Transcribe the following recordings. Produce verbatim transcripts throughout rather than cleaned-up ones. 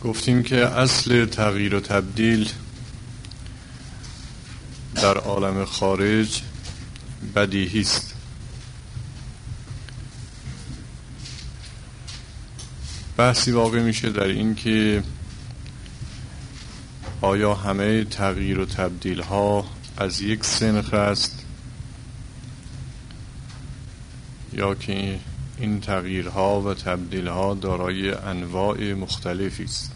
گفتیم که اصل تغییر و تبدیل در عالم خارج بدیهی است. بحثی واقع میشه در این که آیا همه تغییر و تبدیل ها از یک سنخ است یا که این تغییرها و تبدیلها دارای انواع مختلفی است.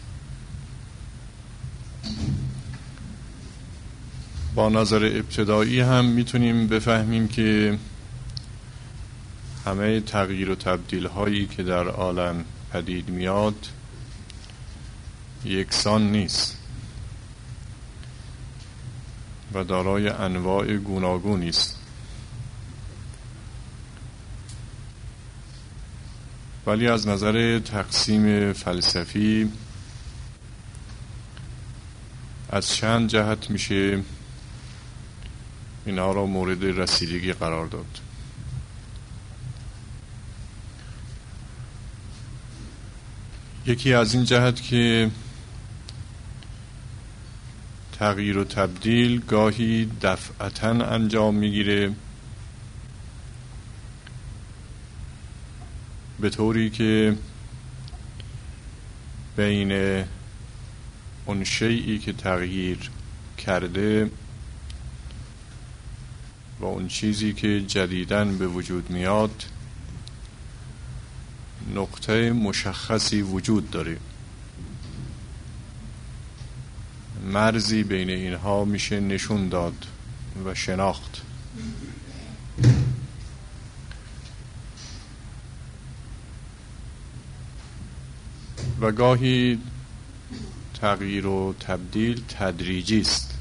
با نظر ابتدایی هم میتونیم بفهمیم که همه تغییر و تبدیل هایی که در عالم پدید میاد یکسان نیست و دارای انواع گوناگونی است. ولی از نظر تقسیم فلسفی از چند جهت میشه اینها را مورد رسیدگی قرار داد. یکی از این جهت که تغییر و تبدیل گاهی دفعتاً انجام میگیره، به طوری که بین اون شیئی که تغییر کرده و اون چیزی که جدیداً به وجود میاد نقطه مشخصی وجود داره. مرزی بین اینها میشه نشون داد و شناخت. و گاهی تغییر و تبدیل تدریجی است،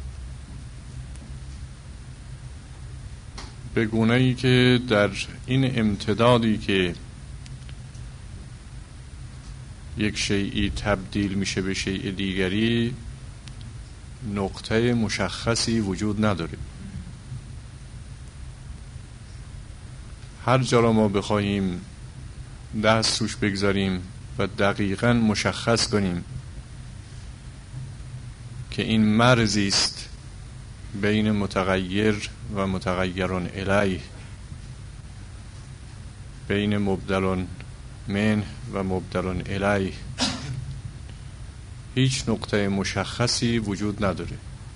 به گونه‌ای که در این امتدادی که یک شیئی تبدیل میشه به شیء دیگری نقطه مشخصی وجود نداره. هر جا را ما بخواهیم دست روش بگذاریم و دقیقاً مشخص کنیم که این مرزی است بین متغیر و متغیرون الیه، بین مبدلون من و مبدلون الیه، هیچ نقطه مشخصی وجود نداره.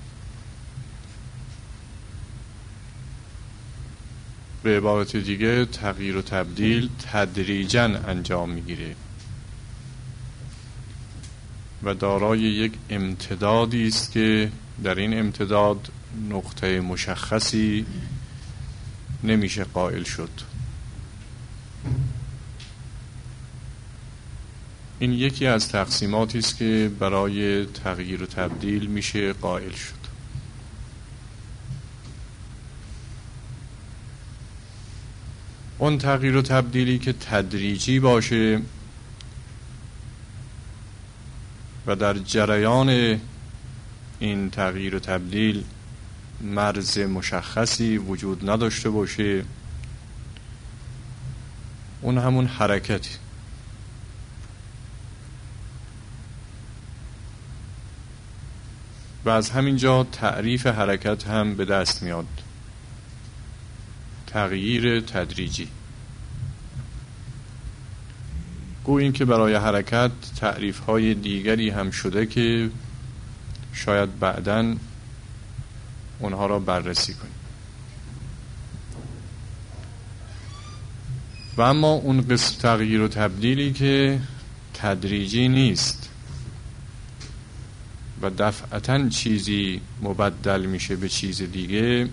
به عبارت دیگه تغییر و تبدیل تدریجاً انجام میگیره و دارای یک امتدادی است که در این امتداد نقطه مشخصی نمیشه قائل شد. این یکی از تقسیماتی است که برای تغییر و تبدیل میشه قائل شد. اون تغییر و تبدیلی که تدریجی باشه و در جریان این تغییر و تبدیل مرز مشخصی وجود نداشته باشه، اون همون حرکتی و از همینجا تعریف حرکت هم به دست میاد، تغییر تدریجی. گویا این که برای حرکت تعریف‌های دیگری هم شده که شاید بعداً اونها را بررسی کنیم. و اما اون قسم تغییر و تبدیلی که تدریجی نیست و دفعتاً چیزی مبدل میشه به چیز دیگه،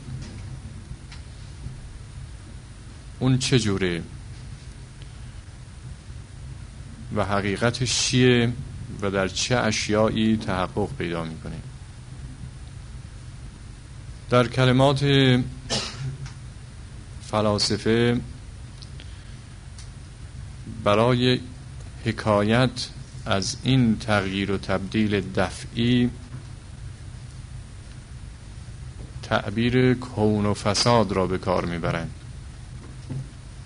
اون چجوره و حقیقتش چیه و در چه اشیایی تحقق پیدا میکنه؟ در کلمات فلاسفه برای حکایت از این تغییر و تبدیل دفعی تعبیر کون و فساد را به کار میبرند.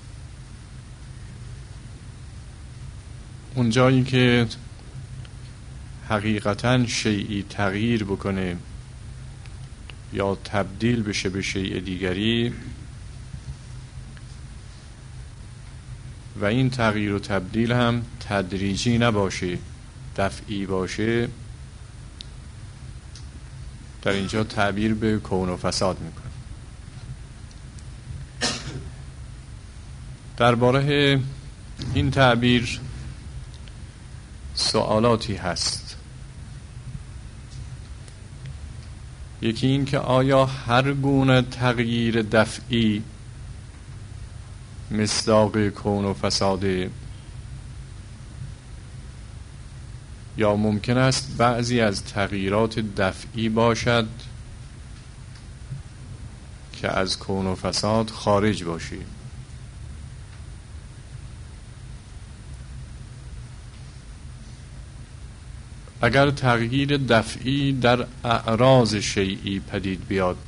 اون جایی که حقیقتاً شیئی تغییر بکنه یا تبدیل بشه به شیء دیگری و این تغییر و تبدیل هم تدریجی نباشه، دفعی باشه، در اینجا تعبیر به کون و فساد میکنه. درباره این تعبیر سوالاتی هست. یکی این که آیا هر گونه تغییر دفعی مصداق کون و فساده، یا ممکن است بعضی از تغییرات دفعی باشد که از کون و فساد خارج باشی؟ اگر تغییر دفعی در اعراض شیئی پدید بیاد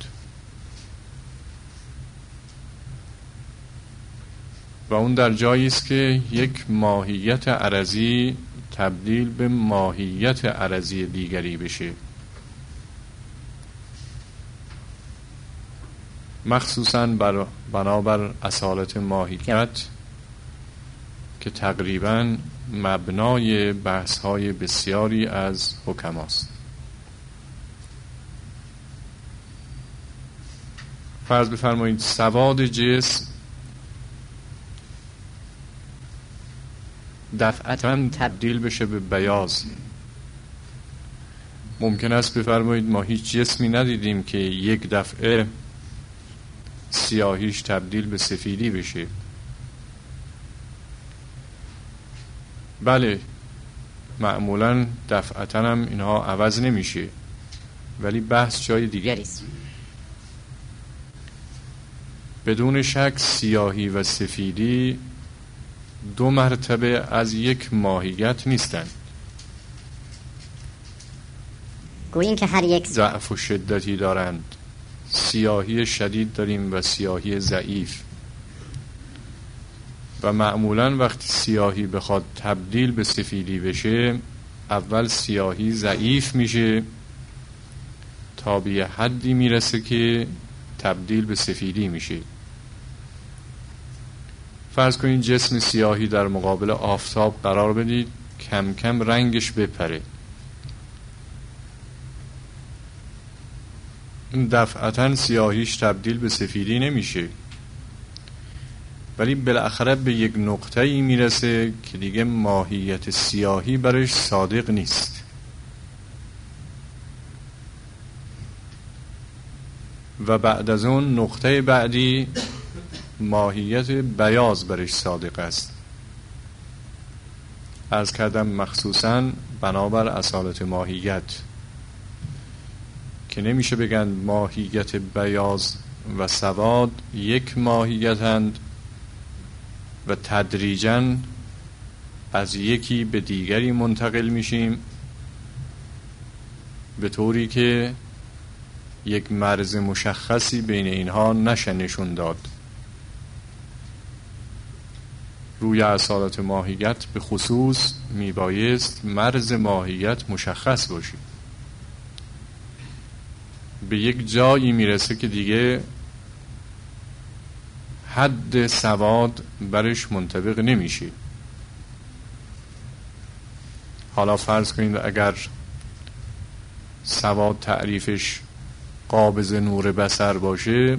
و اون در جایی است که یک ماهیت عرضی تبدیل به ماهیت عرضی دیگری بشه، مخصوصاً بر بنابر اصالت ماهیت که تقریباً مبنای بحث‌های بسیاری از حکماست. فرض بفرمایید سواد جسم دفعتاً تبدیل بشه به بیاض. ممکن است بفرمایید ما هیچ جسمی ندیدیم که یک دفعه سیاهیش تبدیل به سفیدی بشه. بله، معمولاً دفعتاً هم اینها عوض نمیشه، ولی بحث جای دیگری است. بدون شک سیاهی و سفیدی دو مرتبه از یک ماهیت نیستند. گوییم که هر یک ضعف و شدتی دارند. سیاهی شدید داریم و سیاهی ضعیف، و معمولاً وقتی سیاهی بخواد تبدیل به سفیدی بشه، اول سیاهی ضعیف میشه تا به یه حدی میرسه که تبدیل به سفیدی میشه. فرض کنید جسم سیاهی در مقابل آفتاب قرار بدید، کم کم رنگش بپره. این دفعتاً سیاهیش تبدیل به سفیدی نمیشه، ولی بالاخره به یک نقطه‌ای میرسه که دیگه ماهیت سیاهی برش صادق نیست و بعد از اون نقطه بعدی ماهیت بیاض برش صادق است. عرض کردم مخصوصاً بنابر اصالت ماهیت که نمیشه بگن ماهیت بیاض و سواد یک ماهیتند و تدریجاً از یکی به دیگری منتقل میشیم به طوری که یک مرز مشخصی بین اینها نشه نشون داد. روی اصالت ماهیت به خصوص میبایست مرز ماهیت مشخص باشی. به یک جایی میرسه که دیگه حد سواد برش منطبق نمیشه. حالا فرض کنید اگر سواد تعریفش قابض نور بصر باشه،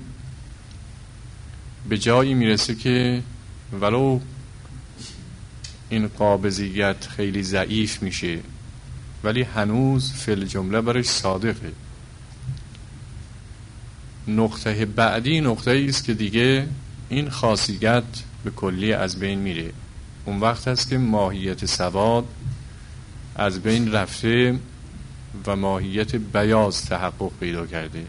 به جایی میرسه که ولو این قابضیت خیلی ضعیف میشه ولی هنوز فی الجمله برش صادقه. نقطه بعدی نقطه ایست که دیگه این خاصیت به کلی از بین میره. اون وقت هست که ماهیت سواد از بین رفته و ماهیت بیاض تحقق پیدا کرده.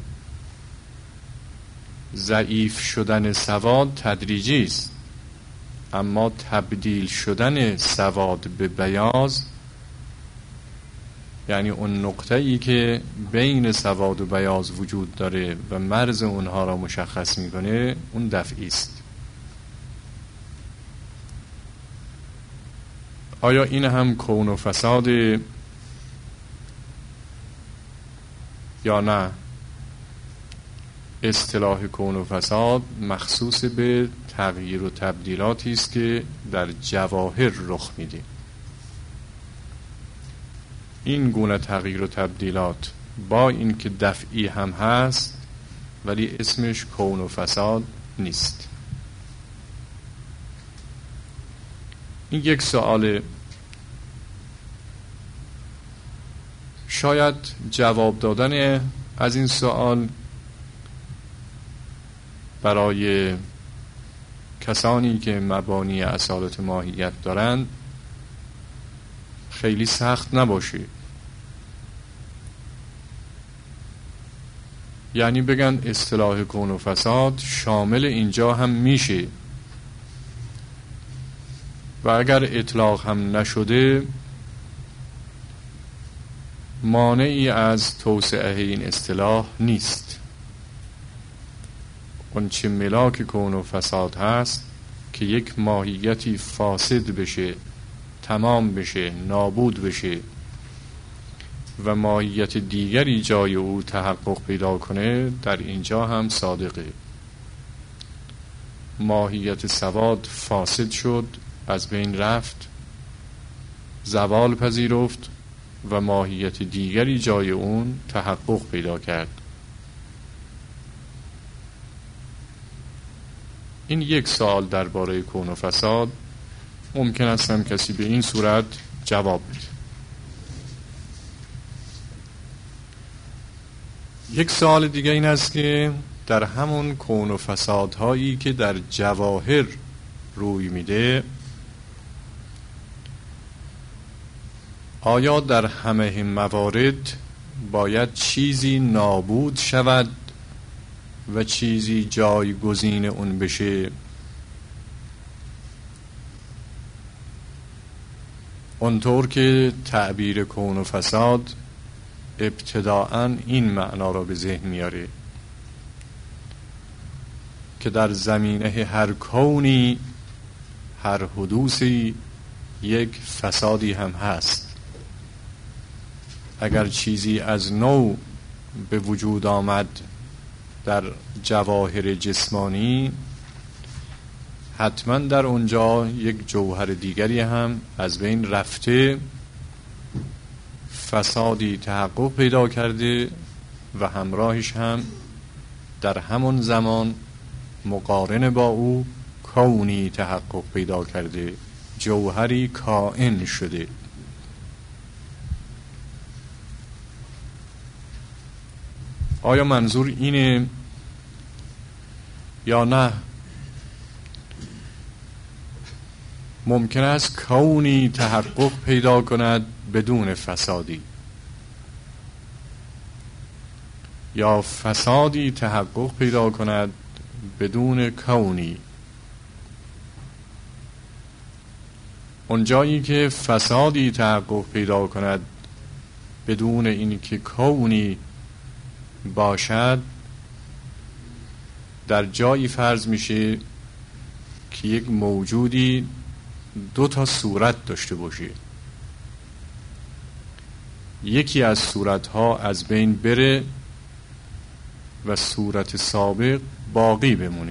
ضعیف شدن سواد تدریجی است، اما تبدیل شدن سواد به بیاض، یعنی اون نقطه ای که بین سواد و بیاض وجود داره و مرز اونها را مشخص میکنه، اون دفعی است. آیا این هم کون و فساد یا نه اصطلاح کون و فساد مخصوص به تغییر و تبدیلاتی است که در جواهر رخ میده. این گونه تغییر و تبدیلات با اینکه دفعی هم هست ولی اسمش کون و فساد نیست. این یک سوال، شاید جواب دادن از این سوال برای کسانی که مبانی اصالت ماهیت دارند خیلی سخت نباشه. یعنی بگن اصطلاح کون و فساد شامل اینجا هم میشه و اگر اطلاق هم نشده مانعی از توسعه این اصطلاح نیست. اون چه ملاک کون و فساد هست که یک ماهیتی فاسد بشه، تمام بشه، نابود بشه و ماهیت دیگری جای او تحقق پیدا کنه، در اینجا هم صادقه. ماهیت سواد فاسد شد، از بین رفت، زوال پذیرفت و ماهیت دیگری جای اون تحقق پیدا کرد. این یک سوال درباره کون و فساد ممکن است هم کسی به این صورت جواب بده. یک سوال دیگه این است که در همون کون و فسادهایی که در جواهر روی میده، آیا در همه موارد باید چیزی نابود شود و چیزی جایگزین اون بشه؟ اونطور که تعبیر کون و فساد ابتداءً این معنا را به ذهن میاره که در زمینه هر کونی، هر حدوثی یک فسادی هم هست. اگر چیزی از نو به وجود آمد در جواهر جسمانی، حتما در اونجا یک جوهر دیگری هم از بین رفته، فسادی تحقق پیدا کرده و همراهش هم در همون زمان مقارن با او کونی تحقق پیدا کرده، جوهری کائن شده. آیا منظور اینه یا نه ممکن است کونی تحقق پیدا کند بدون فسادی، یا فسادی تحقق پیدا کند بدون کونی؟ اونجایی که فسادی تحقق پیدا کند بدون اینکه کونی باشد، در جایی فرض میشه که یک موجودی دو تا صورت داشته باشه، یکی از صورتها از بین بره و صورت سابق باقی بمونه.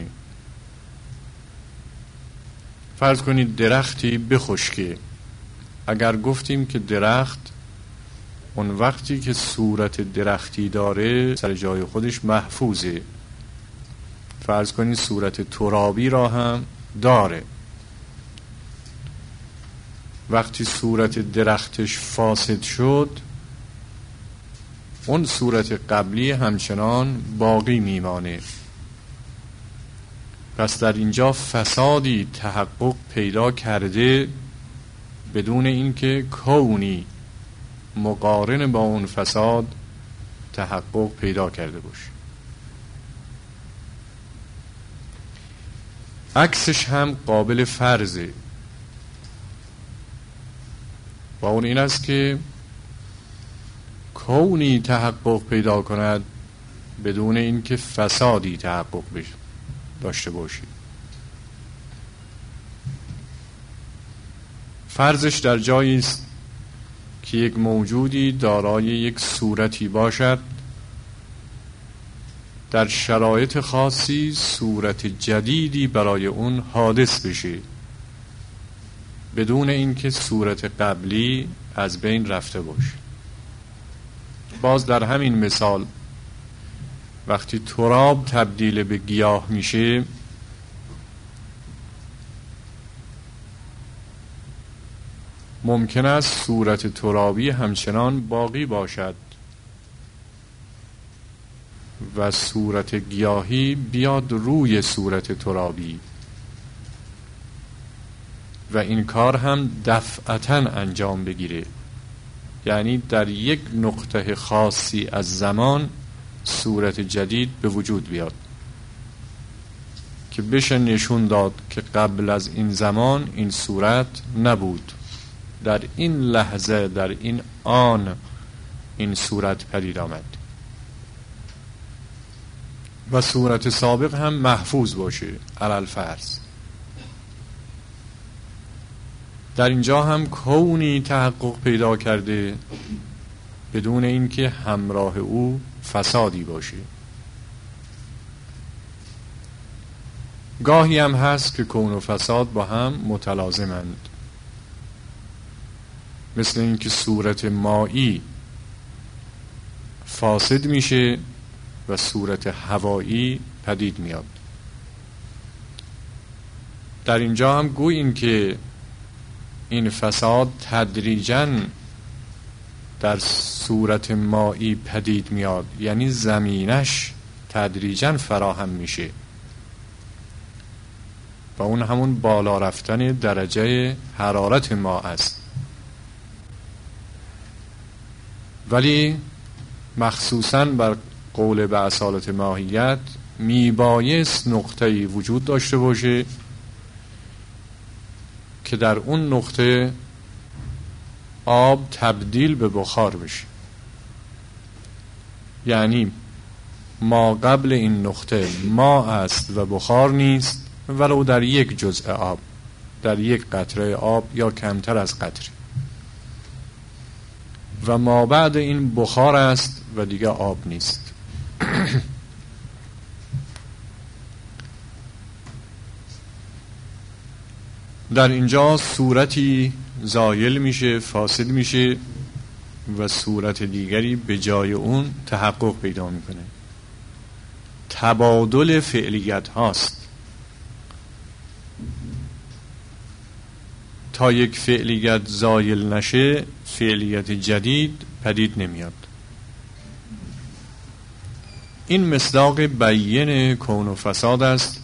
فرض کنید درختی بخشکه. اگر گفتیم که درخت اون وقتی که صورت درختی داره سر جای خودش محفوظه، فرض کنید صورت ترابی را هم داره، وقتی صورت درختش فاسد شد اون صورت قبلی همچنان باقی میمانه. پس در اینجا فسادی تحقق پیدا کرده بدون اینکه کونی مقارن با اون فساد تحقق پیدا کرده باشه. عکسش هم قابل فرضه و اون این است که کونی تحقق پیدا کند بدون اینکه فسادی تحقق داشته باشی. فرضش در جایی است که یک موجودی دارای یک صورتی باشد در شرایط خاصی صورت جدیدی برای اون حادث بشه بدون اینکه صورت قبلی از بین رفته باشه. باز در همین مثال وقتی تراب تبدیل به گیاه میشه، ممکن است صورت ترابی همچنان باقی باشد و صورت گیاهی بیاد روی صورت ترابی و این کار هم دفعتاً انجام بگیره، یعنی در یک نقطه خاصی از زمان صورت جدید به وجود بیاد که بشه نشون داد که قبل از این زمان این صورت نبود، در این لحظه در این آن این صورت پدید آمد و صورت سابق هم محفوظ باشه. علل فرض در اینجا هم کونی تحقق پیدا کرده بدون اینکه همراه او فسادی باشه. گاهی هم هست که کون و فساد با هم متلازمند، مثل اینکه صورت مایی فاسد میشه و صورت هوایی پدید میاد. در اینجا هم گوییم که این فساد تدریجاً در صورت مایی پدید میاد، یعنی زمینش تدریجاً فراهم میشه و اون همون بالا رفتن درجه حرارت ما است. ولی مخصوصاً بر قول به اصالت ماهیت میبایست نقطه‌ای وجود داشته باشه که در اون نقطه آب تبدیل به بخار بشه، یعنی ما قبل این نقطه ما است و بخار نیست ولو در یک جزء آب، در یک قطره آب یا کمتر از قطره، و ما بعد این بخار است و دیگه آب نیست. در اینجا صورتی زایل میشه، فاسد میشه و صورت دیگری به جای اون تحقق پیدا میکنه. تبادل فعلیت هاست. تا یک فعلیت زایل نشه فعلیت جدید پدید نمیاد. این مصداق بیان کون و فساد است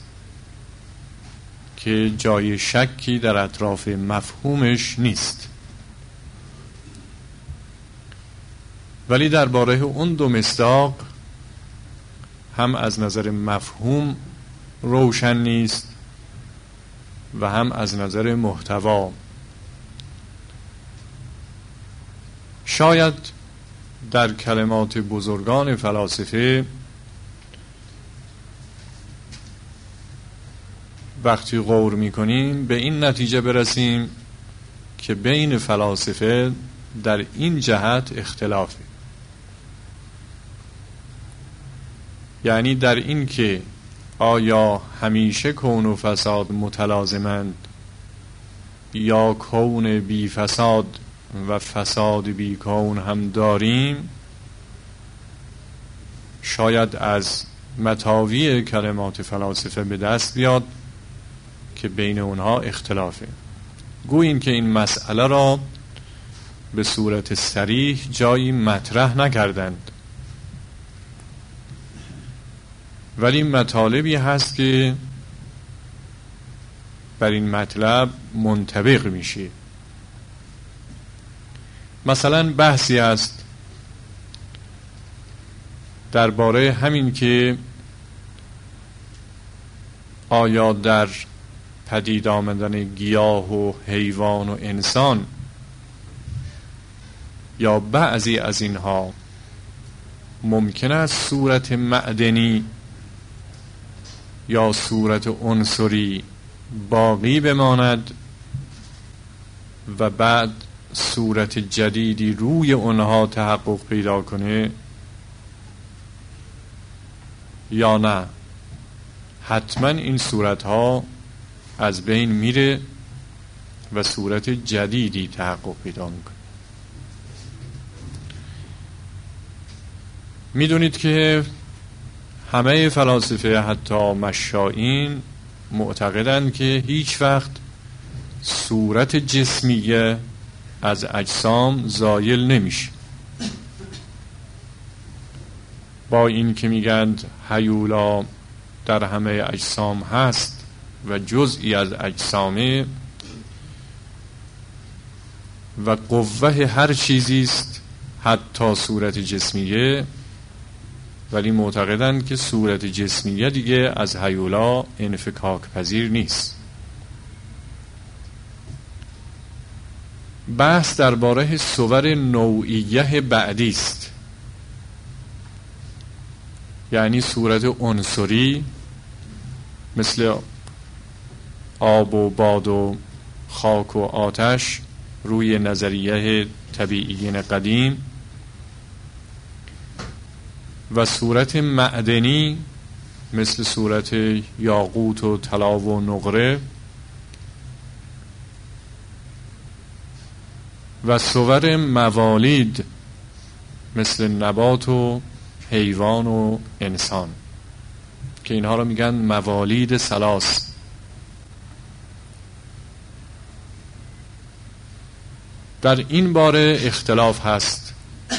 که جای شکی در اطراف مفهومش نیست. ولی درباره اون دو مصداق هم از نظر مفهوم روشن نیست و هم از نظر محتوا. شاید در کلمات بزرگان فلاسفه وقتی غور میکنیم به این نتیجه برسیم که بین فلاسفه در این جهت اختلافه، یعنی در این که آیا همیشه کون و فساد متلازمند یا کون بی فساد و فساد بی کون هم داریم. شاید از متاوی کلمات فلاسفه به دست بیاد که بین اونها اختلافه. گوییم که این مسئله را به صورت صریح جایی مطرح نکردند، ولی مطالبی هست که بر این مطلب منطبق میشه. مثلا بحثی است درباره همین که آیا در پدید آمدن گیاه و حیوان و انسان یا بعضی از اینها ممکن است صورت معدنی یا صورت عنصری باقی بماند و بعد صورت جدیدی روی اونها تحقق پیدا کنه، یا نه حتما این صورت ها از بین میره و صورت جدیدی تحقق پیدا میکنه. میدونید که همه فلاسفه حتی مشائین معتقدند که هیچ وقت صورت جسمیه از اجسام زایل نمیشه. با این که میگند هیولا در همه اجسام هست و جزئی از اجسامه و قوه هر چیزی است حتی صورت جسمیه، ولی معتقدند که صورت جسمیه دیگه از هیولا انفکاک پذیر نیست. بحث درباره صور نوعیه بعدی است، یعنی صورت عنصری مثل آب و باد و خاک و آتش روی نظریه طبیعیین قدیم، و صورت معدنی مثل صورت یاقوت و طلا و نقره، و صور موالید مثل نبات و حیوان و انسان که اینها رو میگن موالید ثلاث. در این باره اختلاف هست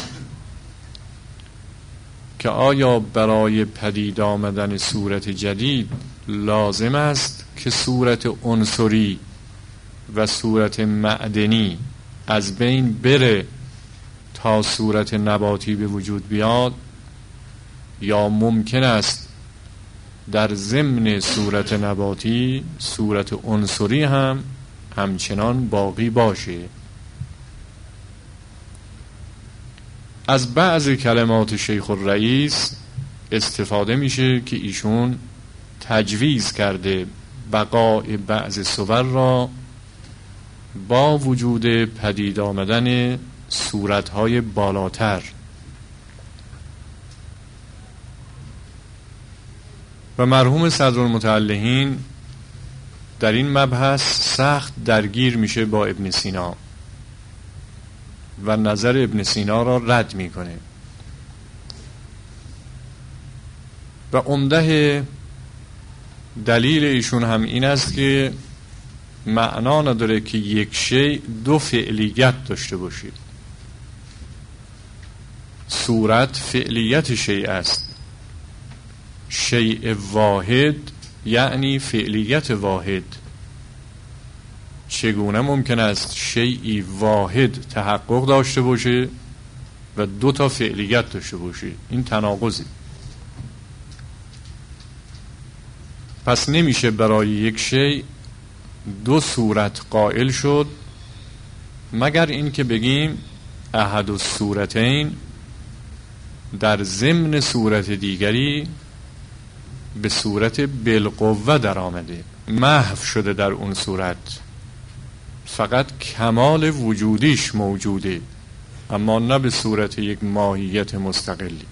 که آیا برای پدید آمدن صورت جدید لازم است که صورت عنصری و صورت معدنی از بین بره تا صورت نباتی به وجود بیاد، یا ممکن است در ضمن صورت نباتی صورت عنصری هم همچنان باقی باشه؟ از بعض کلمات شیخ الرئیس استفاده میشه که ایشون تجویز کرده بقای بعض صور را با وجود پدید آمدن صورتهای بالاتر، و مرحوم صدرالمتعلحین در این مبحث سخت درگیر میشه با ابن سینا و نظر ابن سینا را رد میکنه و عمده دلیل ایشون هم این است که معنا نداره که یک شیء دو فعلیت داشته باشه. صورت فعلیت شیء است، شیء واحد یعنی فعلیت واحد. چگونه ممکن است شیئی واحد تحقق داشته باشه و دو تا فعلیت داشته باشه؟ این تناقضی. پس نمیشه برای یک شیء دو صورت قائل شد، مگر این که بگیم احد الصورتین در ضمن صورت دیگری به صورت بالقوه در آمده، محو شده در اون صورت، فقط کمال وجودیش موجوده اما نه به صورت یک ماهیت مستقلی.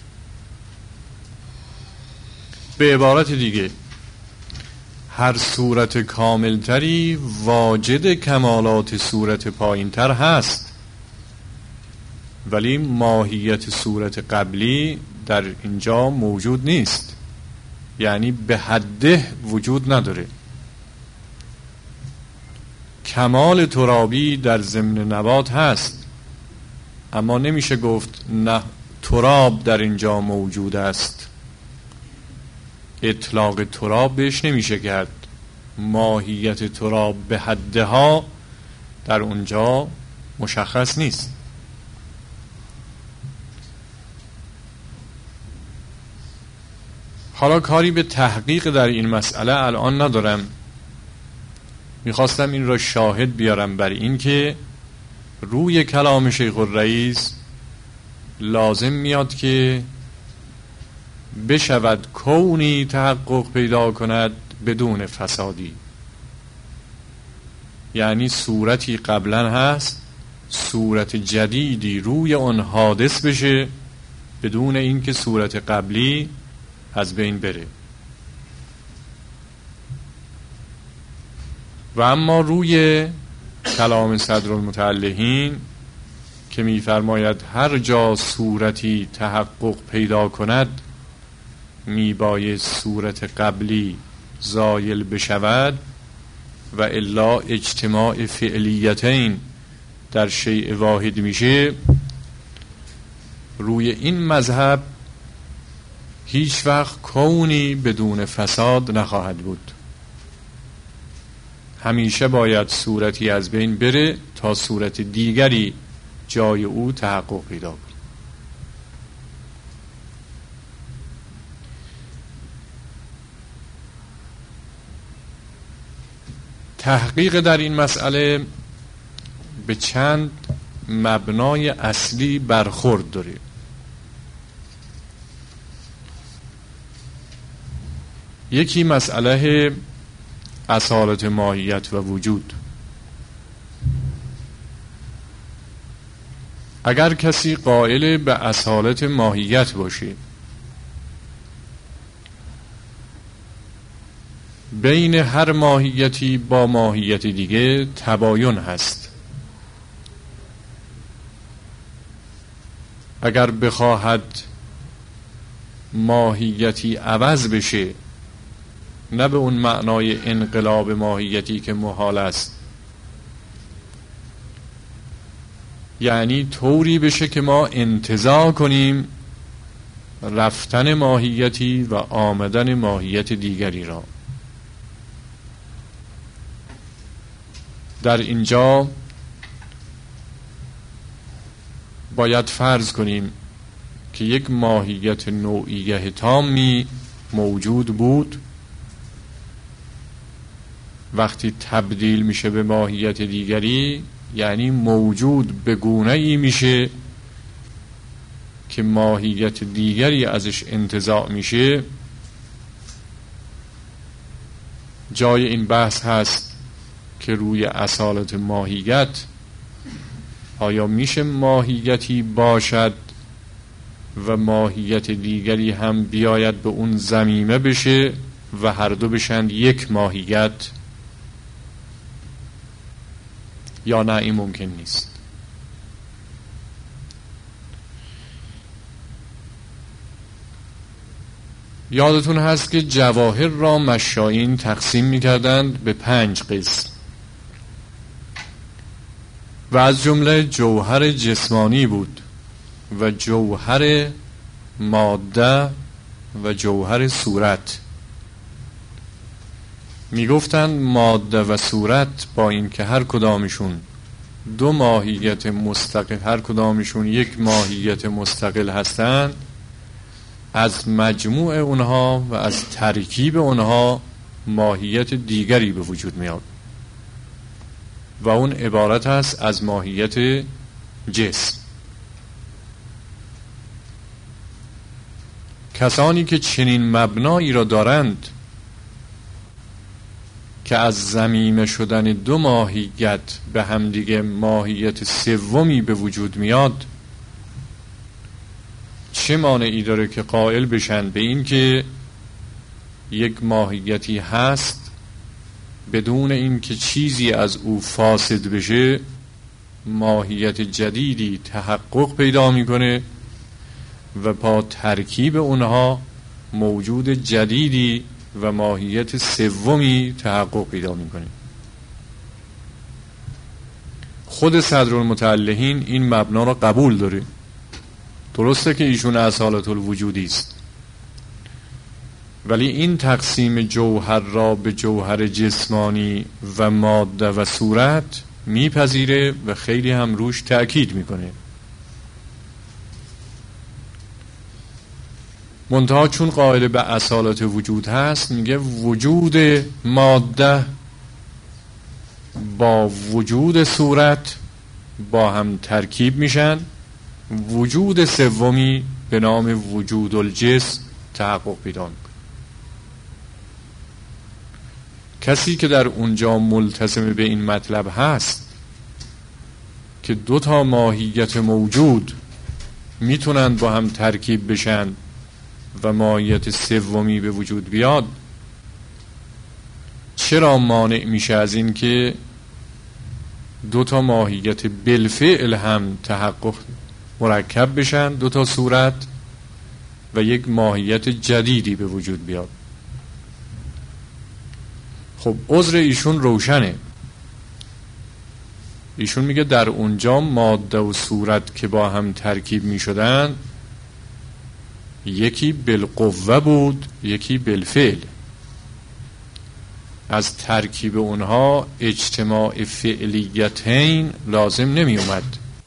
به عبارت دیگه هر صورت کاملتری واجد کمالات صورت پایینتر هست، ولی ماهیت صورت قبلی در اینجا موجود نیست، یعنی به حده وجود نداره. کمال ترابی در ضمن نبات هست، اما نمیشه گفت نه تراب در اینجا موجود است. اطلاق تراب بهش نمیشه کرد، ماهیت تراب به حدها در اونجا مشخص نیست. حالا کاری به تحقیق در این مسئله الان ندارم، میخواستم این را شاهد بیارم بر این که روی کلام شیخ الرئیس لازم میاد که بشود کونی تحقق پیدا کند بدون فسادی، یعنی صورتی قبلا هست، صورت جدیدی روی آن حادث بشه بدون اینکه صورت قبلی از بین بره. و اما روی کلام صدرالمتعلقین که می‌فرماید هر جا صورتی تحقق پیدا کند میباید صورت قبلی زایل بشود و الا اجتماع فعلیتین در شیء واحد میشه. روی این مذهب هیچ وقت کونی بدون فساد نخواهد بود. همیشه باید صورتی از بین بره تا صورت دیگری جای او تحقق پیدا کنه. تحقیق در این مسئله به چند مبنای اصلی برخورد داره. یکی مسئله اصالت ماهیت و وجود. اگر کسی قائل به اصالت ماهیت باشه، بین هر ماهیتی با ماهیت دیگه تباین هست. اگر بخواهد ماهیتی عوض بشه، نه به اون معنای انقلاب ماهیتی که محال است، یعنی طوری بشه که ما انتزاع کنیم رفتن ماهیتی و آمدن ماهیت دیگری را. در اینجا باید فرض کنیم که یک ماهیت نوعیه تامی موجود بود، وقتی تبدیل میشه به ماهیت دیگری یعنی موجود به گونه ای میشه که ماهیت دیگری ازش انتزاع میشه. جای این بحث هست که روی اصالت ماهیت آیا میشه ماهیتی باشد و ماهیت دیگری هم بیاید به اون ضمیمه بشه و هر دو بشن یک ماهیت، یا نه این ممکن نیست. یادتون هست که جواهر را مشایین تقسیم میکردند به پنج قسم و از جمله جوهر جسمانی بود و جوهر ماده و جوهر صورت. میگفتند ماده و صورت با این که هر کدامشون دو ماهیت مستقل، هر کدامشون یک ماهیت مستقل هستند، از مجموع اونها و از ترکیب اونها ماهیت دیگری به وجود میاد و اون عبارت است از ماهیت جسم. کسانی که چنین مبنایی را دارند که از ضمیمه شدن دو ماهیت به همدیگه ماهیت سومی به وجود میاد، چه مانعی داره که قائل بشن به این که یک ماهیتی هست بدون این که چیزی از او فاسد بشه ماهیت جدیدی تحقق پیدا میکنه و با ترکیب اونها موجود جدیدی و ماهیت سومی تحقق پیدا میکنه. خود صدرالمتعلقین این مبنا را قبول داره. درسته که ایشون اصالت الوجودی است، ولی این تقسیم جوهر را به جوهر جسمانی و ماده و صورت میپذیره و خیلی هم روش تأکید میکنه. منتها چون قائل به اصالت وجود هست میگه وجود ماده با وجود صورت با هم ترکیب میشن، وجود سومی به نام وجود الجسم تحقق پیدا میکنه. کسی که در اونجا ملتزم به این مطلب هست که دو تا ماهیت موجود میتونن با هم ترکیب بشن و ماهیت سومی به وجود بیاد، چرا مانع میشه از این که دو تا ماهیت بالفعل هم تحقق مرکب بشن، دو تا صورت و یک ماهیت جدیدی به وجود بیاد؟ خب عذر ایشون روشنه. ایشون میگه در اونجا ماده و صورت که با هم ترکیب میشدن، یکی بالقوه بود یکی بالفعل. از ترکیب اونها اجتماع فعلیتین لازم نمی اومد.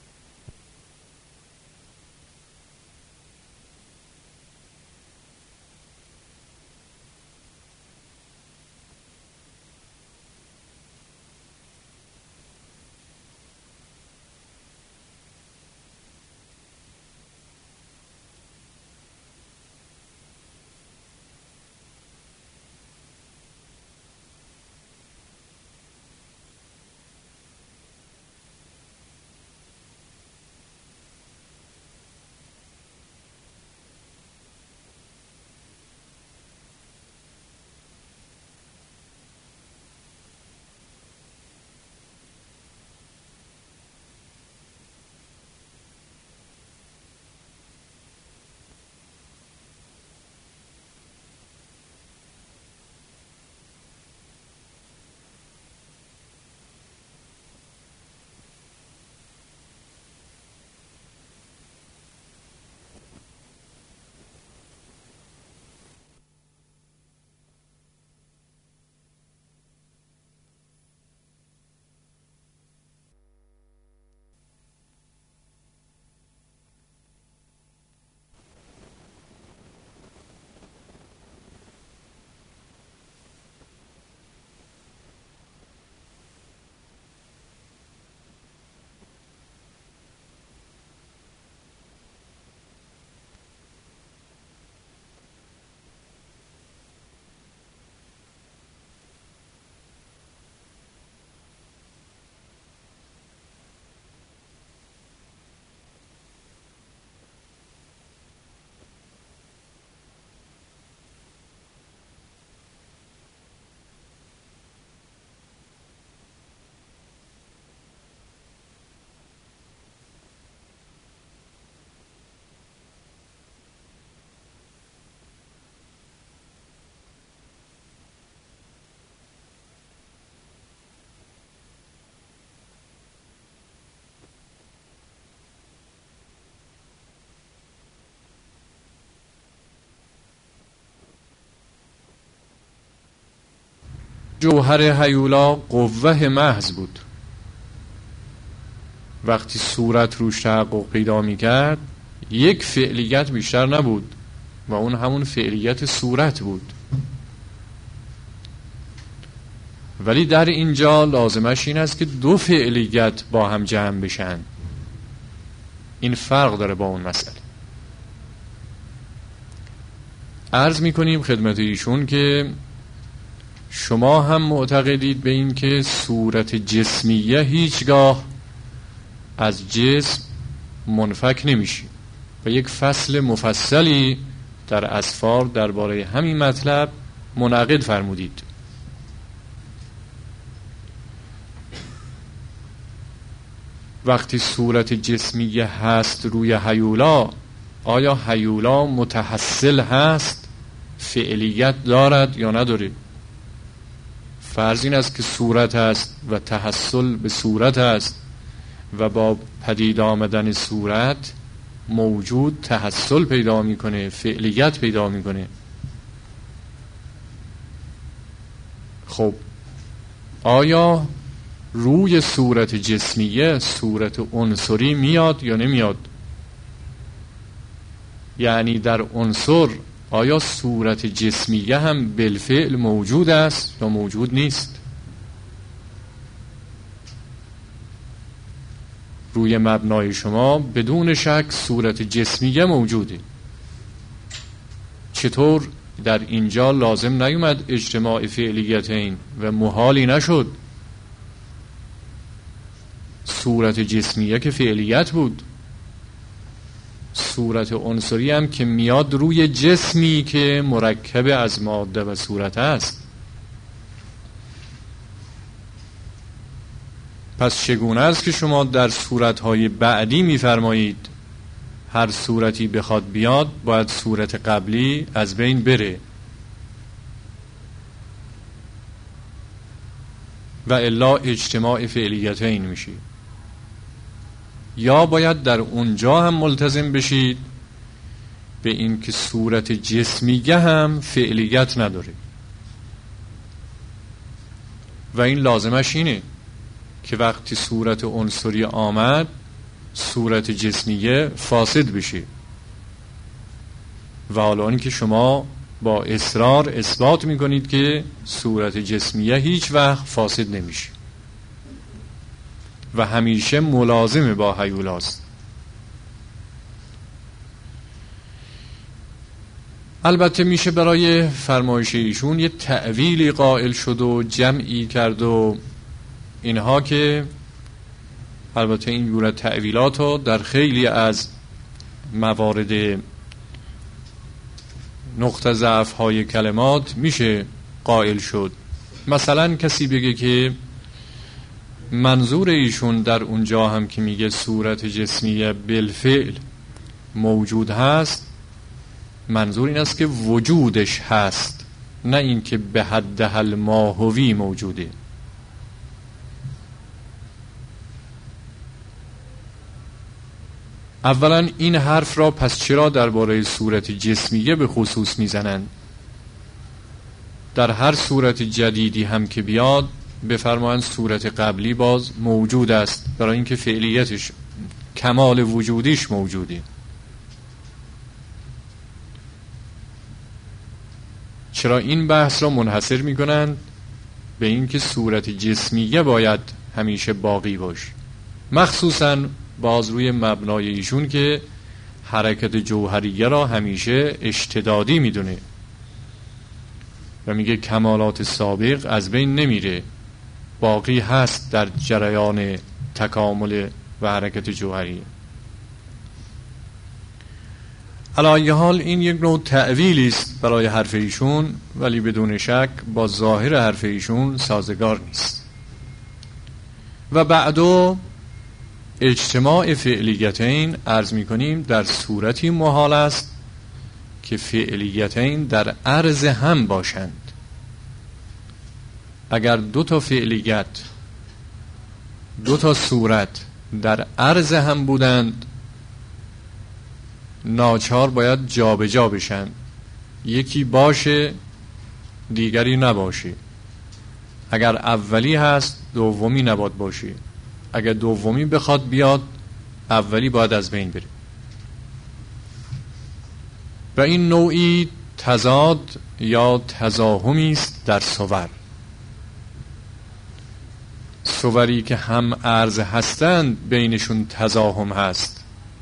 جوهر هیولا قوه محض بود. وقتی صورت روش تحقق پیدا می کرد، یک فعلیت بیشتر نبود و اون همون فعلیت صورت بود. ولی در اینجا لازمش این است که دو فعلیت با هم جمع بشن. این فرق داره با اون مسئله. عرض می کنیم خدمت ایشون که شما هم معتقدید به این که صورت جسمیه هیچگاه از جسم منفک نمیشه و یک فصل مفصلی در اسفار درباره همین مطلب منعقد فرمودید. وقتی صورت جسمیه هست روی هیولا، آیا هیولا متحصل هست؟ فعلیت دارد یا نداره؟ فرض این است که صورت است و تحصل به صورت است و با پدید آمدن صورت موجود تحصل پیدا میکنه، فعلیت پیدا میکنه. خب آیا روی صورت جسمیه صورت عنصری میاد یا نمیاد؟ یعنی در عنصر آیا صورت جسمیه هم بالفعل موجود است یا موجود نیست؟ روی مبنای شما بدون شک صورت جسمیه موجوده. چطور در اینجا لازم نیومد اجتماع فعلیتین و محالی نشد؟ صورت جسمیه که فعلیت بود، صورت عنصری هم که میاد روی جسمی که مرکب از ماده و صورت است. پس چگونه است که شما در صورتهای بعدی میفرمایید هر صورتی بخواد بیاد باید صورت قبلی از بین بره و الا اجتماع فعلیتین میشی؟ یا باید در اونجا هم ملتزم بشید به این که صورت جسمیه هم فعلیت نداره و این لازمش اینه که وقتی صورت عنصری آمد صورت جسمیه فاسد بشه و حالا این که شما با اصرار اثبات میکنید که صورت جسمیه هیچ وقت فاسد نمیشه و همیشه ملازم با هیولاست. البته میشه برای فرمایش ایشون یه تأویلی قائل شد و جمعی کرد و اینها که البته این جور تأویلات رو در خیلی از موارد نقطه ضعف های کلمات میشه قائل شد. مثلا کسی بگه که منظور ایشون در اونجا هم که میگه صورت جسمیه بالفعل موجود هست، منظور این است که وجودش هست، نه این که به حد الماهوی موجوده. اولا این حرف را پس چرا درباره صورت جسمیه به خصوص میزنند؟ در هر صورت جدیدی هم که بیاد بفرمایند صورت قبلی باز موجود است، برای اینکه فعلیتش کمال وجودیش موجوده. چرا این بحث را منحصر میکنند به اینکه صورت جسمیه باید همیشه باقی باشه، مخصوصاً باز روی مبنای ایشون که حرکت جوهریه را همیشه اشتدادی میدونه و میگه کمالات سابق از بین نمیره، باقی هست در جریان تکامل و حرکت جوهریه. علی ای حال این یک نوع تأویلی است برای حرف ایشون، ولی بدون شک با ظاهر حرف ایشون سازگار نیست. و بعدو اجتماع فعلیتین عرض می کنیم در صورتی محال است که فعلیتین در عرض هم باشند. اگر دو تا فعلیت دو تا صورت در عرض هم بودند ناچار باید جابجا جا بشن، یکی باشه دیگری نباشه. اگر اولی هست دومی نباید باشه، اگر دومی بخواد بیاد اولی باید از بین بره. و این نوعی تضاد یا تزاحمی است در صور. صوری که هم عرض هستند بینشون تزاحم هست،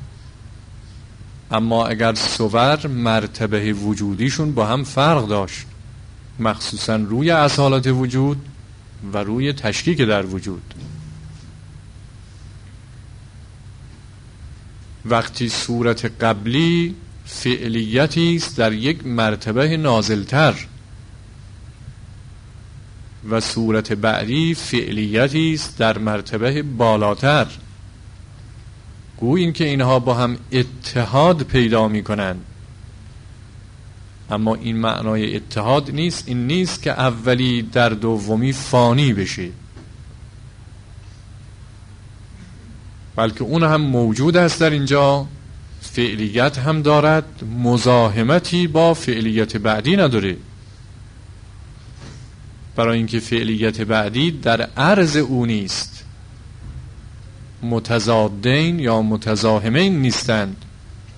اما اگر صور مرتبه وجودیشون با هم فرق داشت، مخصوصا روی اصالت وجود و روی تشکیک در وجود. وقتی صورت قبلی فعلیتی است در یک مرتبه نازلتر و صورت بعدی فعلیتی است در مرتبه بالاتر، گوییم که اینها با هم اتحاد پیدا می کنند. اما این معنای اتحاد نیست، این نیست که اولی در دومی فانی بشه، بلکه اون هم موجود است در اینجا، فعلیت هم دارد، مزاحمتی با فعلیت بعدی نداره، برای اینکه فعلیت بعدی در عرض او نیست، متضادین یا متزاحمین نیستند.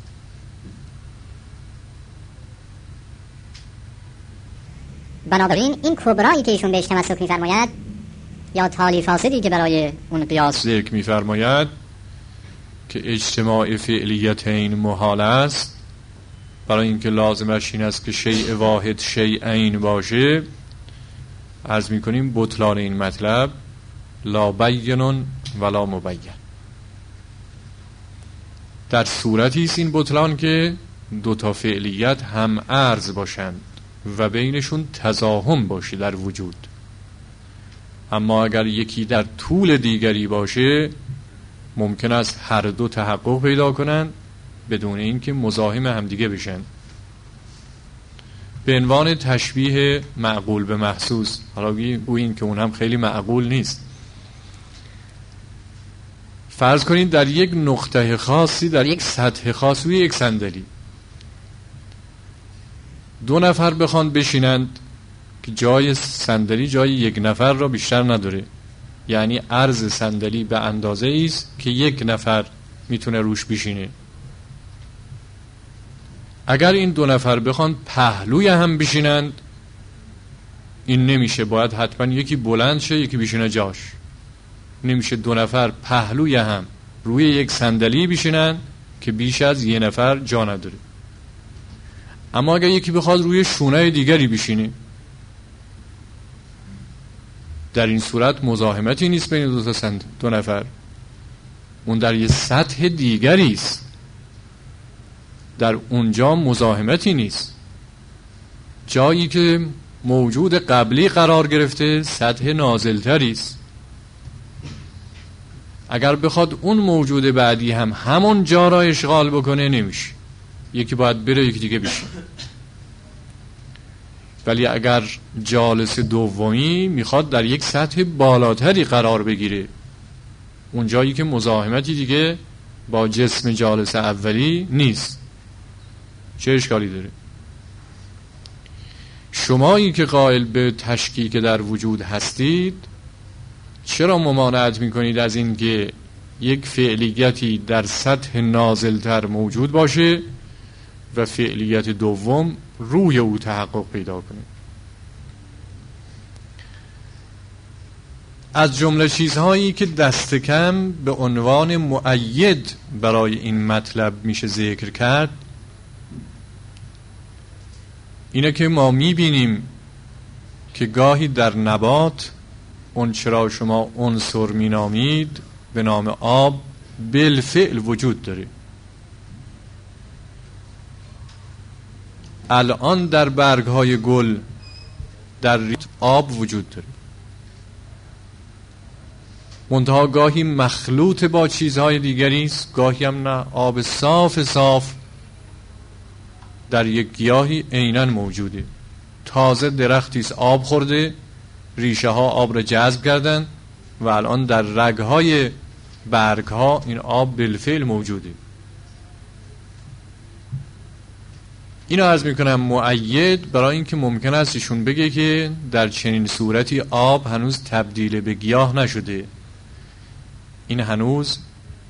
بنابراین این کبرایی که ایشون بهش تمسک می‌فرماید یا تالی فاسدی که برای اون قیاس ذکر می‌فرماید که اجتماع فعلیتین محال است، برای اینکه لازمش این است که شیء واحد شیئین باشه، عرض می‌کنیم بطلان این مطلب لا بین ولا مبین. در صورتی است این بطلان که دو تا فعلیت هم عرض باشند و بینشون تزاحم باشه در وجود. اما اگر یکی در طول دیگری باشه ممکن است هر دو تحقق پیدا کنند بدون اینکه مزاحم همدیگه بشن. به عنوان تشبیه معقول به محسوس، حالا بگوییم که اون هم خیلی معقول نیست. فرض کنید در یک نقطه خاصی، در یک سطح خاص روی یک صندلی دو نفر بخوان بشینند که جای صندلی جای یک نفر را بیشتر نداره، یعنی عرض صندلی به اندازه است که یک نفر میتونه روش بشینه. اگر این دو نفر بخوان پهلوی هم بشینند این نمیشه، باید حتما یکی بلند شه یکی بشینه جاش. نمیشه دو نفر پهلوی هم روی یک صندلی بشینن که بیش از یک نفر جا نداره. اما اگر یکی بخواد روی شونه دیگری بشینه، در این صورت مزاحمتی نیست بین دو تا سند دو نفر، اون در یه سطح دیگری است، در اونجا مزاحمتی نیست. جایی که موجود قبلی قرار گرفته سطح نازلتری است. اگر بخواد اون موجود بعدی هم همون جا را اشغال بکنه نمیشه، یکی باید بره یکی دیگه بشه. ولی اگر جالس دومی میخواد در یک سطح بالاتری قرار بگیره، اون جایی که مزاحمتی دیگه با جسم جالس اولی نیست، چه اشکالی داره؟ شمایی که قائل به تشکیک در وجود هستید چرا ممانعت میکنید از این که یک فعلیتی در سطح نازلتر موجود باشه و فعلیت دوم روی او تحقق پیدا کنه؟ از جمله چیزهایی که دست کم به عنوان مؤید برای این مطلب میشه ذکر کرد اینه که ما میبینیم که گاهی در نبات اون چرا شما عنصر مینامید به نام آب بالفعل وجود داره. الان در برگ‌های گل در ریت آب وجود داره، منتها گاهی مخلوط با چیزهای دیگری است، گاهی هم نه، آب صاف صاف در یک گیاهی عیناً موجوده. تازه درختی است آب خورده، ریشه ها آب را جذب کردن و الان در رگ‌های برگ‌ها این آب بالفعل موجوده. اینو عرض میکنم مؤید برای اینکه ممکن است ایشون بگه که در چنین صورتی آب هنوز تبدیل به گیاه نشده، این هنوز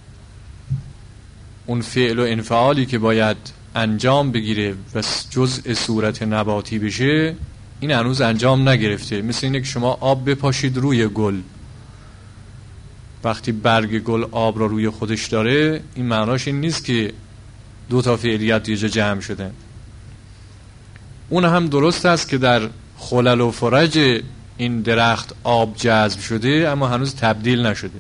اون فعل و انفعالی که باید انجام بگیره و جزء صورت نباتی بشه این هنوز انجام نگرفته. مثل اینه که شما آب بپاشید روی گل، وقتی برگ گل آب را روی خودش داره این معناش این نیست که دو تا فعلیت یه جا جمع شدن. اون هم درست است که در خلل و فرج این درخت آب جذب شده اما هنوز تبدیل نشده.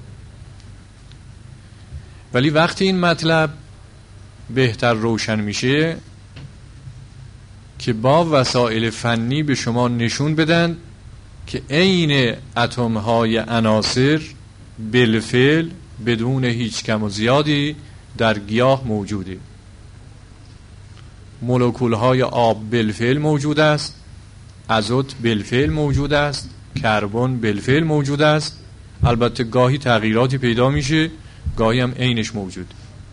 ولی وقتی این مطلب بهتر روشن میشه که با وسایل فنی به شما نشون بدن که عین اتم های عناصر بالفعل بدون هیچ کم و زیادی در گیاه موجوده. مولکول های آب بالفعل موجود است، ازوت بالفعل موجود است، کربن بالفعل موجود است. البته گاهی تغییراتی پیدا میشه، گاهی هم عینش موجود.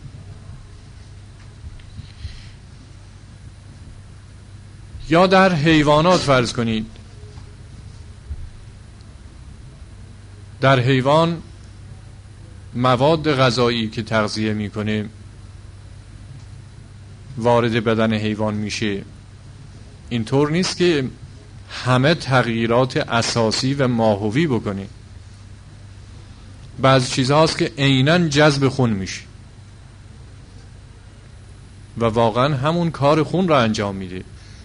یا در حیوانات فرض کنید، در حیوان مواد غذایی که تغذیه میکنه وارد بدن حیوان میشه، اینطور نیست که همه تغییرات اساسی و ماهوی بکنه. بعضی چیزهاست که عیناً جذب خون میشه و واقعا همون کار خون را انجام میده.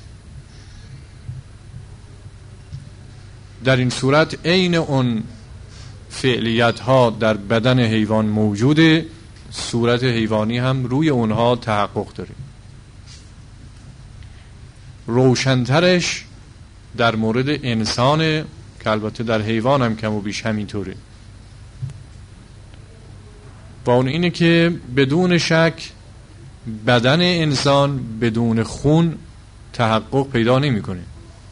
در این صورت عین اون فعلیت ها در بدن حیوان موجوده صورت حیوانی هم روی اونها تحقق داره. روشنترش در مورد انسان که البته در حیوان هم کم و بیش همینطوره، و اون اینه که بدون شک بدن انسان بدون خون تحقق پیدا نمیکنه.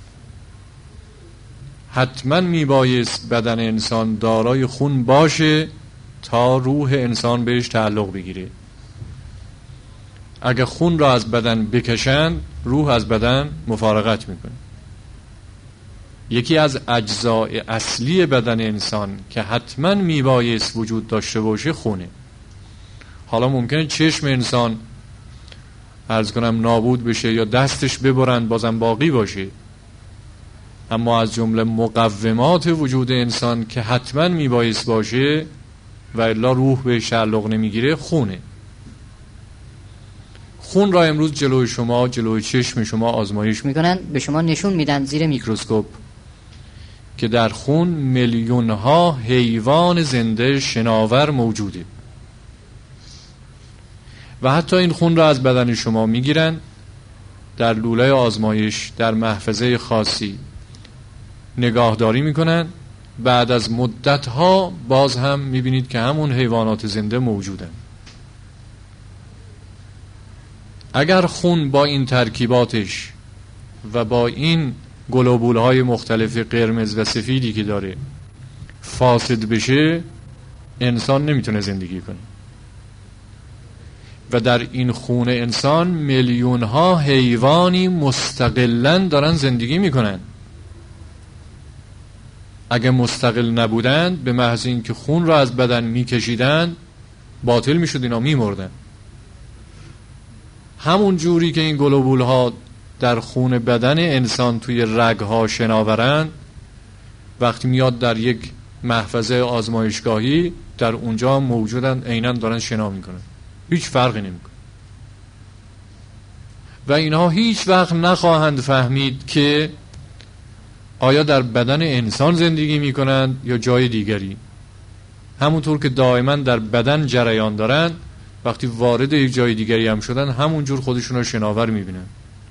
حتما میبایست بدن انسان دارای خون باشه تا روح انسان بهش تعلق بگیره. اگه خون را از بدن بکشن، روح از بدن مفارقت میکنه. یکی از اجزای اصلی بدن انسان که حتما میبایست وجود داشته باشه خونه. حالا ممکنه چشم انسان عرض کنم نابود بشه یا دستش ببرن بازم باقی باشه، اما از جمله مقومات وجود انسان که حتما میبایست باشه و الا روح بهش تعلق نمیگیره خونه. خون را امروز جلوی شما، جلوی چشم شما آزمایش میکنن، به شما نشون میدن زیر میکروسکوپ که در خون میلیون ها حیوان زنده شناور موجوده و حتی این خون را از بدن شما میگیرن، در لوله آزمایش در محفظه خاصی نگاهداری میکنن. بعد از مدت ها باز هم میبینید که همون حیوانات زنده موجودن. اگر خون با این ترکیباتش و با این گلوبول های مختلف قرمز و سفیدی که داره فاسد بشه، انسان نمیتونه زندگی کنه. و در این خون انسان میلیون ها حیوانی مستقلاً دارن زندگی میکنن. اگه مستقل نبودن، به محض اینکه خون را از بدن میکشیدن باطل میشد، اینا میمردن. همون جوری که این گلوبول ها در خون بدن انسان توی رگ ها شناورن، وقتی میاد در یک محفظه آزمایشگاهی در اونجا موجودن، عیناً دارن شنا میکنن، هیچ فرقی نمیکنه. و اینها هیچ وقت نخواهند فهمید که آیا در بدن انسان زندگی میکنند یا جای دیگری. همونطور که دائما در بدن جریان دارن، وقتی وارد یک جای دیگری هم شدن همونجور خودشون رو شناور میبینن.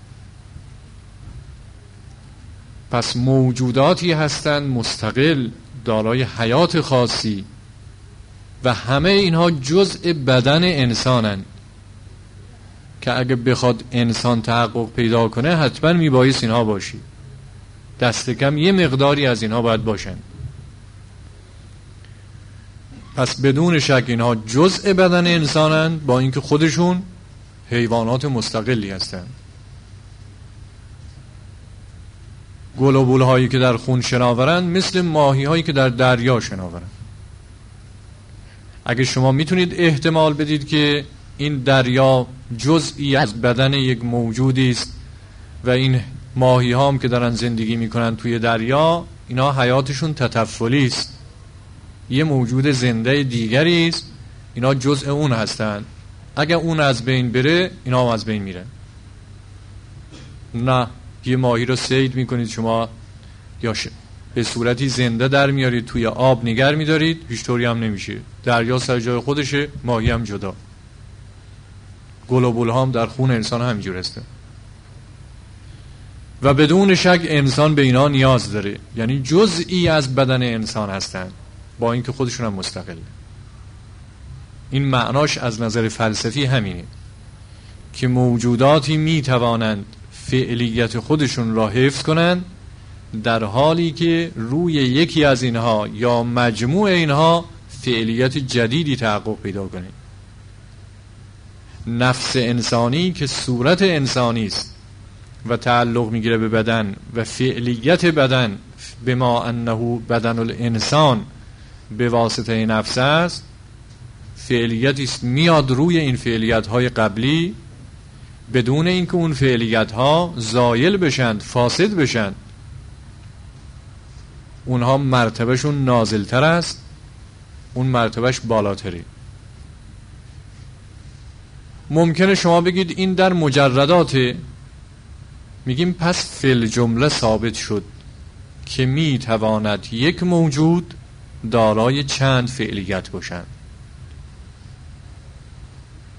پس موجوداتی هستند مستقل، دارای حیات خاصی و همه اینها جزء بدن انسانن که اگه بخواد انسان تحقق پیدا کنه حتما میبایست اینها باشی. دست کم یه مقداری از اینها باید باشن. پس بدون شک اینها جزء بدن انسانن، با اینکه خودشون حیوانات مستقلی هستن. گلوبول هایی که در خون شناورن مثل ماهی هایی که در دریا شناورن. اگه شما میتونید احتمال بدید که این دریا جزئی از بدن یک موجودی است و این ماهی ها هم که دارن زندگی میکنن توی دریا، اینا حیاتشون تطفلی است، یه موجود زنده دیگری است، اینا جزء اون هستن. اگه اون از بین بره، اینا هم از بین میرن. نه، یه ماهی رو صید میکنید شما یا ش... به صورتی زنده در میارید توی آب نگر میدارید، هیچ طوری هم نمیشه. دریا سر جای خودشه، ماهی هم جدا. گلوبول هم در خون انسان همینجور هستن و بدون شک انسان به اینا نیاز داره، یعنی جزئی از بدن انسان هستن، با اینکه خودشون هم مستقل. این معناش از نظر فلسفی همینه که موجوداتی میتوانند فعلیت خودشون را حفظ کنند در حالی که روی یکی از اینها یا مجموع اینها فعلیت جدیدی تحقق پیدا کنه. نفس انسانی که صورت انسانی است و تعلق میگیره به بدن و فعلیت بدن بما انه بدن الانسان به واسطه نفس است، فعلیتی است میاد روی این فعلیت های قبلی بدون اینکه اون فعلیت ها زایل بشند، فاسد بشند. اونها مرتبهشون نازلتر است، اون مرتبهش بالاتری. ممکنه شما بگید این در مجرداته. میگیم پس فی الجمله ثابت شد که میتواند یک موجود دارای چند فعلیت باشند.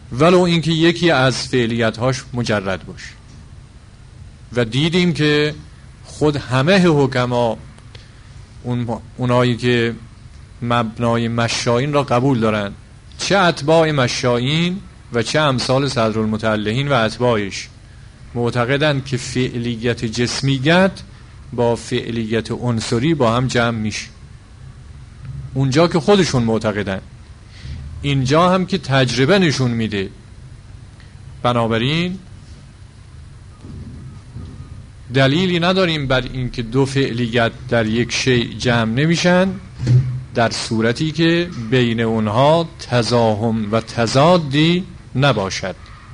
ولو اینکه یکی از فعلیت‌هاش مجرد باشه. و دیدیم که خود همه حکما، اون اونایی که مبنای مشائین را قبول دارن، چه اتباع مشائین و چه امثال صدرالمتعلهین و اتباعش، معتقدند که فعلیت جسمیت با فعلیت عنصری با هم جمع میشه. اونجا که خودشون معتقدن، اینجا هم که تجربه نشون میده. بنابراین دلیلی نداریم بر اینکه دو فعلیت در یک شیء جمع نمیشن، در صورتی که بین اونها تزاحم و تضادی نباشد.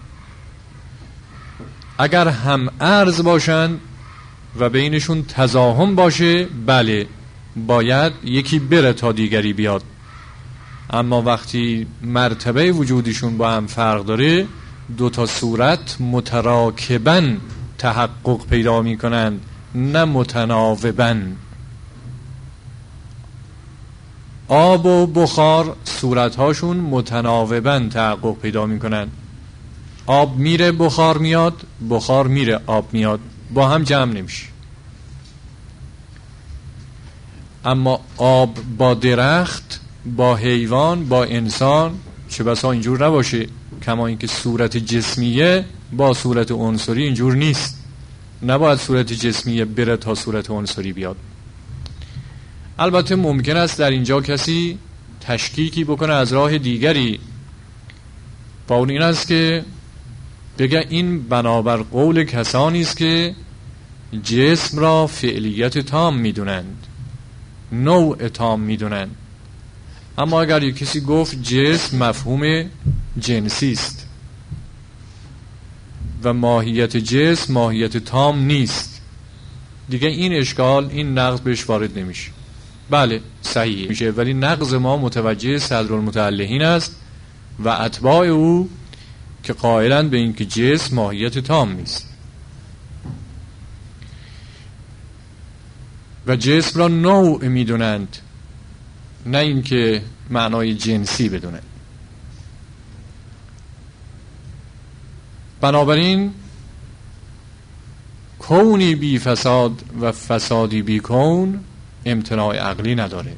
اگر هم عرض باشن و بینشون تزاحم باشه، بله باید یکی بره تا دیگری بیاد. اما وقتی مرتبه وجودشون با هم فرق داره، دو تا صورت متراکباً تحقق پیدا می کنند، نه متناوباً. آب و بخار صورتهاشون متناوباً تحقق پیدا می کنند. آب میره بخار میاد، بخار میره آب میاد، با هم جمع نمیشه. اما آب با درخت، با حیوان، با انسان چه بسا اینجور نباشه. کما اینکه صورت جسمیه با صورت عنصری اینجور نیست. نباید صورت جسمیه بره تا صورت عنصری بیاد. البته ممکن است در اینجا کسی تشکیکی بکنه از راه دیگری، با اون این است که بگه این بنابر قول کسانی است که جسم را فعلیت تام میدونند، نوع تام میدونند. اما اگر یک کسی گفت جسم مفهوم جنسی است و ماهیت جسم ماهیت تام نیست، دیگه این اشکال، این نقض بهش وارد نمیشه. بله صحیح میشه، ولی نقض ما متوجه صدرالمتعلهین است و اتباع او که قائلند به این که جسم ماهیت تام نیست و جسم را نوع میدونند، نه اینکه معنای جنسی بدونند. بنابراین کونی بی فساد و فسادی بی کون امتناع عقلی نداره.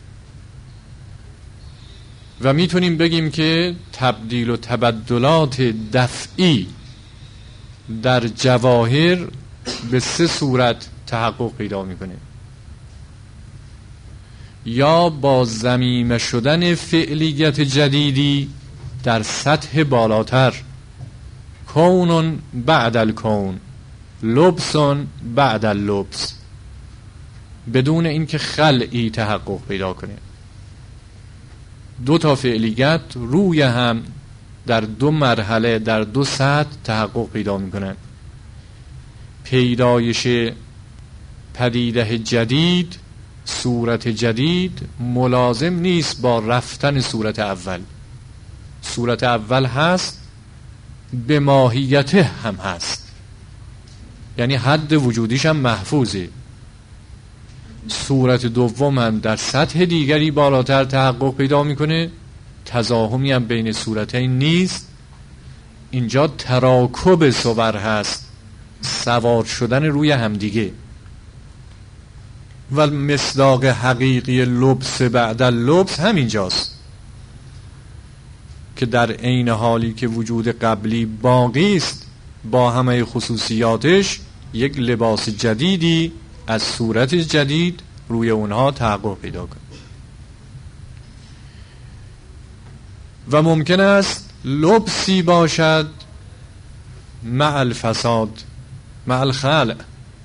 و میتونیم بگیم که تبدیل و تبدلات دفعی در جواهر به سه صورت تحقق پیدا میکنه. یا با ضمیمه شدن فعلیت جدیدی در سطح بالاتر، کون بعد الکون، لبس بعد اللبس، بدون اینکه خلعی تحقق پیدا کنه. دو تا فعلیت روی هم در دو مرحله، در دو سطح تحقق پیدا میکنن. پیدایش پدیده جدید، صورت جدید ملازم نیست با رفتن صورت اول. صورت اول هست، به ماهیت هم هست، یعنی حد وجودیش هم محفوظه. صورت دوم هم در سطح دیگری بالاتر تحقق پیدا میکنه، تزاحمی هم بین صورتین نیست. اینجا تراکب صور هست، سوار شدن روی همدیگه. و مصداق حقیقی لبس بعد اللبس همینجاست که در عین حالی که وجود قبلی باقی است با همه خصوصیاتش، یک لباس جدیدی از صورت جدید روی اونها تحقق پیدا کنه. و ممکن است لبسی باشد مع الفساد، مع الخلع،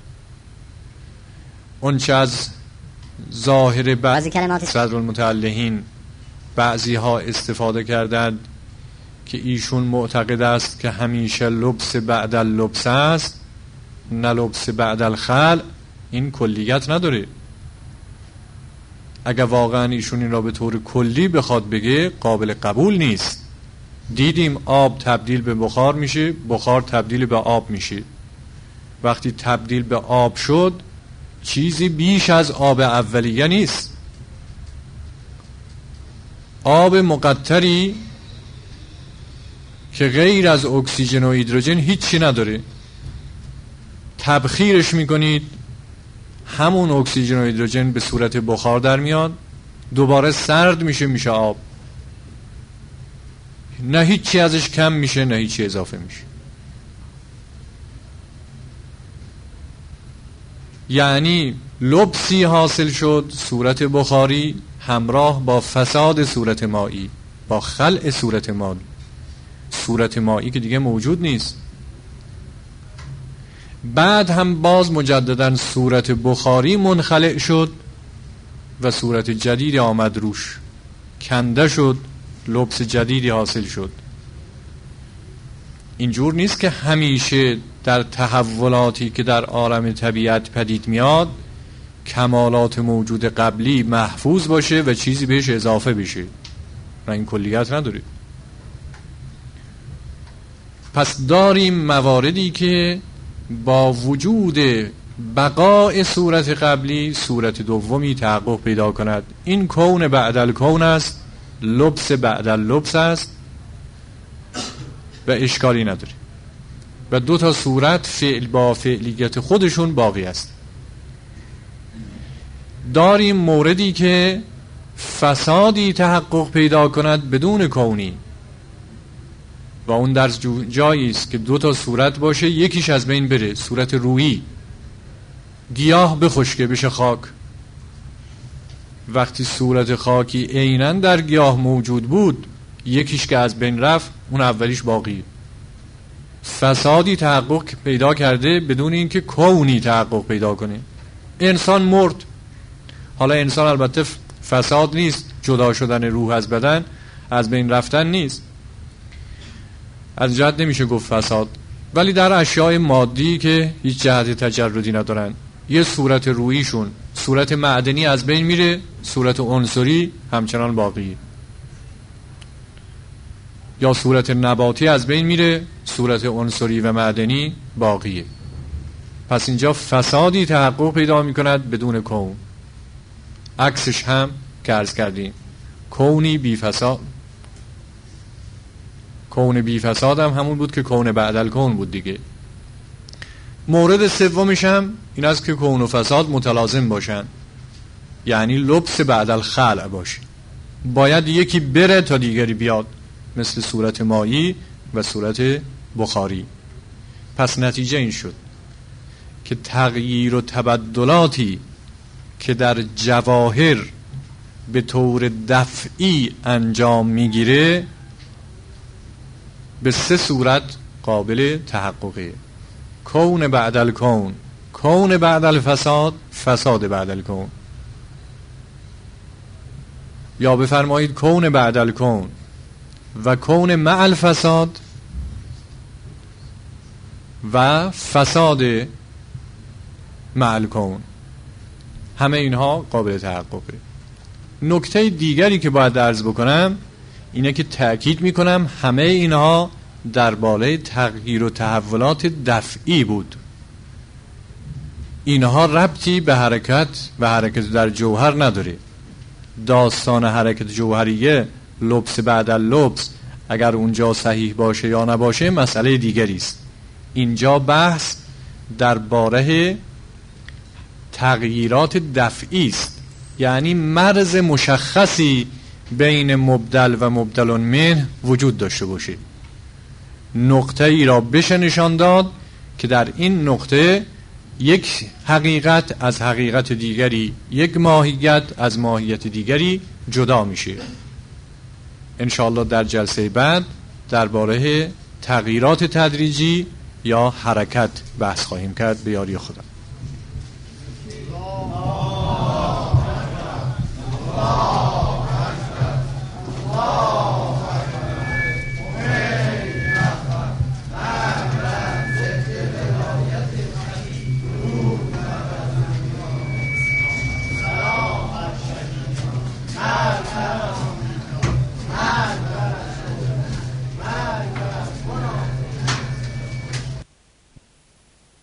اون چه از ظاهر بعضی کلمات صدرالمتعلهین بعضی ها استفاده کردند که ایشون معتقد است که همیشه لبس بعد اللبس است، نه لبس بعد الخلع، این کلیت نداره. اگر واقعا ایشون این را به طور کلی بخواد بگه، قابل قبول نیست. دیدیم آب تبدیل به بخار میشه، بخار تبدیل به آب میشه. وقتی تبدیل به آب شد، چیزی بیش از آب اولیه نیست. آب مقطری که غیر از اکسیژن و هیدروژن هیچی نداره، تبخیرش میکنید، همون اکسیژن و هیدروژن به صورت بخار در میاد، دوباره سرد میشه، میشه آب. نه هیچی ازش کم میشه نه هیچی اضافه میشه. یعنی لبسی حاصل شد صورت بخاری همراه با فساد صورت مایی، با خلع صورت مایی. صورت مایی که دیگه موجود نیست. بعد هم باز مجددا صورت بخاری منخلع شد و صورت جدید آمد روش، کنده شد، لبس جدیدی حاصل شد. اینجور نیست که همیشه در تحولاتی که در عالم طبیعت پدید میاد کمالات موجود قبلی محفوظ باشه و چیزی بهش اضافه بشه. نه، این کلیت نداره. پس داریم مواردی که با وجود بقاء صورت قبلی صورت دومی تحقق پیدا کند. این کون بعد الکون است، لبس بعد اللبس است و اشکالی نداره و دو تا صورت فعل با فعلیت خودشون باقی است. داریم موردی که فسادی تحقق پیدا کند بدون کونی و اون در جایی است که دو تا صورت باشه، یکیش از بین بره، صورت رویی، گیاه بخشکه بشه خاک. وقتی صورت خاکی عیناً در گیاه موجود بود، یکیش که از بین رفت، اون اولیش باقی. فسادی تحقق پیدا کرده بدون اینکه کونی تحقق پیدا کنه. انسان مرد. حالا انسان البته فساد نیست، جدا شدن روح از بدن، از بین رفتن نیست، از جهت نمیشه گفت فساد، ولی در اشیاء مادی که هیچ جهت تجردی ندارن، یه صورت رویشون، صورت معدنی از بین میره، صورت عنصری همچنان باقیه. یا صورت نباتی از بین میره، صورت عنصری و معدنی باقیه. پس اینجا فسادی تحقق پیدا میکند بدون کون. عکسش هم که عرض کردیم، کونی بی فساد. کون بی فساد هم همون بود که کون بعد الکون بود دیگه. مورد سومش هم این است که کون و فساد متلازم باشن، یعنی لبس بعد الخلع باشه. باید یکی بره تا دیگری بیاد، مثل صورت مایی و صورت بخاری. پس نتیجه این شد که تغییر و تبدلاتی که در جواهر به طور دفعی انجام میگیره به سه صورت قابل تحققه: کون بعد الکون، کون بعد الفساد، فساد بعد الکون. یا بفرمایید کون بعد الکون و کون مع الفساد و فساد مع الکون. همه اینها قابل تحققه. نکته دیگری که باید عرض بکنم اینه که تأکید میکنم همه اینها در بالای تغییر و تحولات دفعی بود. اینها ربطی به حرکت و حرکت در جوهر نداره. داستان حرکت جوهریه، لبس بعد اللبس، اگر اونجا صحیح باشه یا نباشه مسئله دیگری است. اینجا بحث درباره تغییرات دفعی است، یعنی مرز مشخصی بین مبدل و مبدل منه وجود داشته باشه. نقطه ای را بشه نشان داد که در این نقطه یک حقیقت از حقیقت دیگری، یک ماهیت از ماهیت دیگری جدا میشه. انشاءالله در جلسه بعد درباره تغییرات تدریجی یا حرکت بحث خواهیم کرد به یاری خدا.